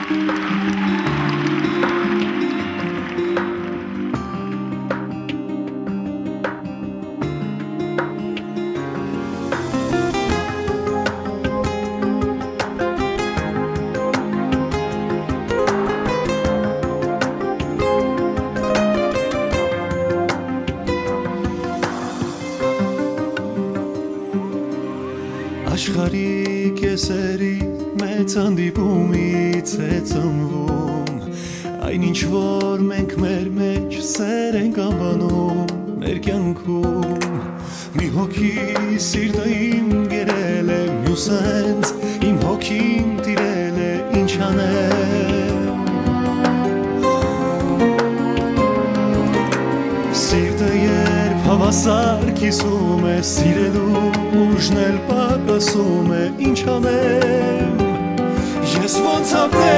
Աշխարհի կեսերի մեծ հանդիպումից է ծնվում այն ինչ որ մենք մեր մեջ սեր ենք անվանում մեր կյանքում մի հոգի սիրտը իմ գերել է մյուս հենց իմ հոգին տիրել է ինչ անեմ սիրտը երբ հավասար կիսում է սիրելու ուժն էլ պակասում է ինչ անեմ ես ոնց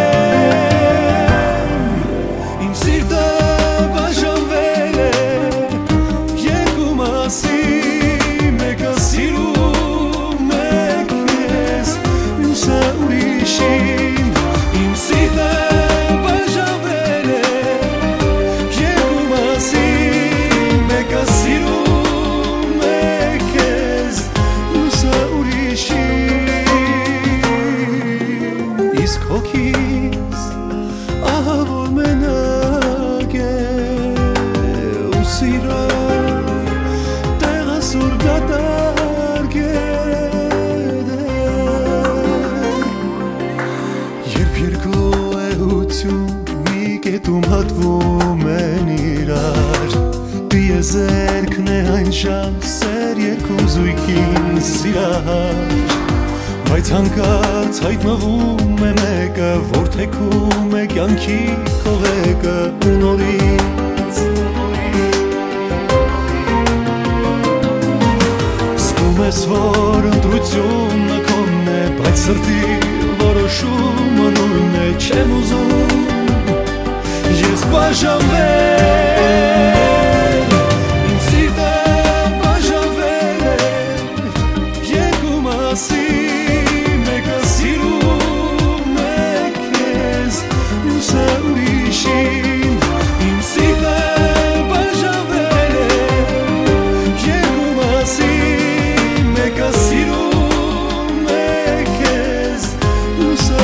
ապրեմ իմ սիրտը բաժանվել է երկու մասի մեկը սիրում է քեզ մյուսը ուրիշին իմ սիրտը բաժանվել է երկու մասի մեկը սիրում իսկ հոգիս ահա որ մենակ է ու սիրո տեղը սուր դատարկ է երբ երկու էություն մի կետում հատվում են իրար դիեզերքն է այն շան սեր երկու զույգին սիրահար բայց հանկարծ հայտնվում է մեկը որ թեքում է կյանքի քողեկը ու նորից զգում ես որ ընտրությունը քոնն է բայց սրտի որոշումը նույնն է չեմ ուզում ես բաժանվել իմ սիրտը բաժանվել է երկու մասի իմ սիրտը բաժանվել է երկու մասի մեկը սիրում է քեզ մյուսը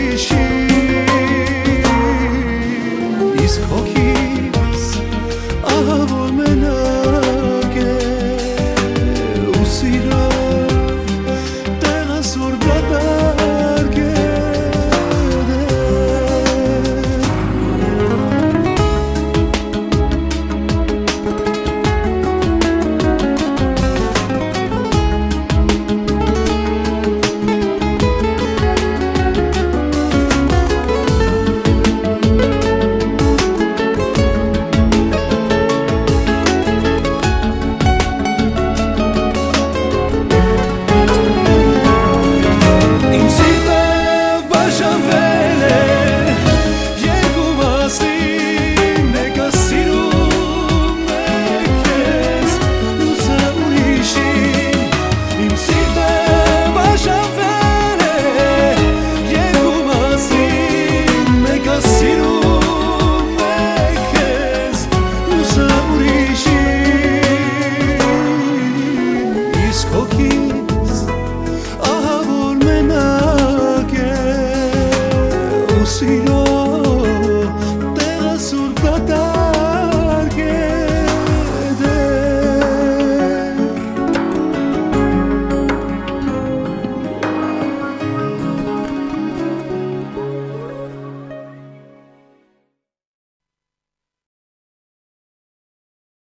ուրիշին իսկ հոգիս ահա որ մենակ է ու սիրո տեղը սուր դատարկ է ահա որ մենակ է ու սիրո